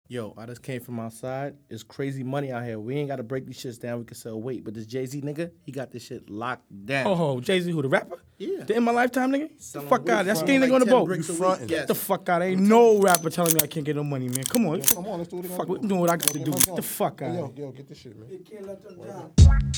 Yo, I just came from outside. It's crazy money out here. We ain't got to break these shits down. We can sell weight. But this Jay-Z nigga, he got this shit locked down. Oh, Jay-Z who, the rapper? Yeah. The In My Lifetime nigga? Get the Selling fuck weight out. That from skinny like nigga on the 10 boat. bricks a week. frontin'. Yes. Get the fuck out. Ain't no rapper telling me I can't get no money, man. Come on. Come on, let's do it. Fuck, we doing what I got to do. Get the fuck out. Yo, get this shit, man. You can't let them down.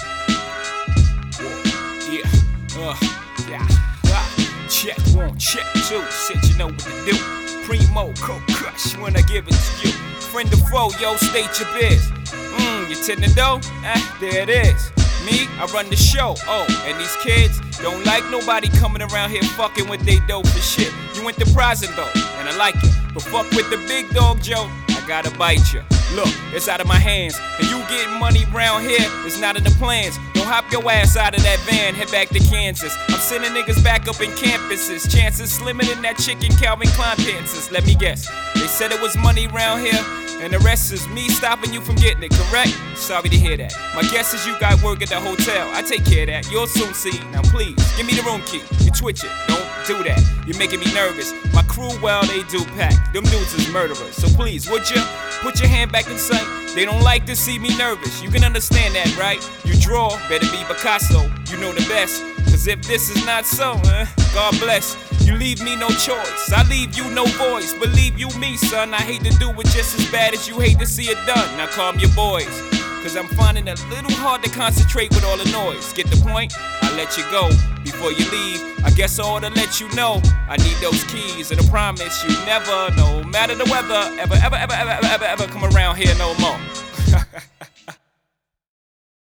Check one, check two. Said you know what to do. Primo, Coke Crush when I give it to you. Friend or foe, yo, state your biz. You tend to know? There it is. Me, I run the show. Oh, and these kids don't like nobody coming around here fucking with they dope for shit. You went to prison though, and I like it. But fuck with the big dog, Joe. I gotta bite you. Look, it's out of my hands. And you getting money round here, it's not in the plans. Don't hop your ass out of that van, head back to Kansas. I'm sending niggas back up in campuses. Chances slimmer than that chicken Calvin Klein pants. Let me guess. They said it was money round here, and the rest is me stopping you from getting it, correct? Sorry to hear that. My guess is you got work at the hotel. I take care of that. You'll soon see. Now please, give me the room key. You twitch it. Don't do that. You're making me nervous. My crew, well, they do pack. Them dudes is murderers. So please, would you put your hand back in sight? They don't like to see me nervous. You can understand that, right? You draw, better be Picasso. You know the best. Cause if this is not so, God bless. You leave me no choice. I leave you no voice. Believe you me, son. I hate to do it just as bad as you hate to see it done. Now calm your boys. Cause I'm finding it a little hard to concentrate with all the noise. Get the point? I let you go before you leave. I guess I ought to let you know I need those keys, and I promise you never, no matter the weather, ever come around here no more.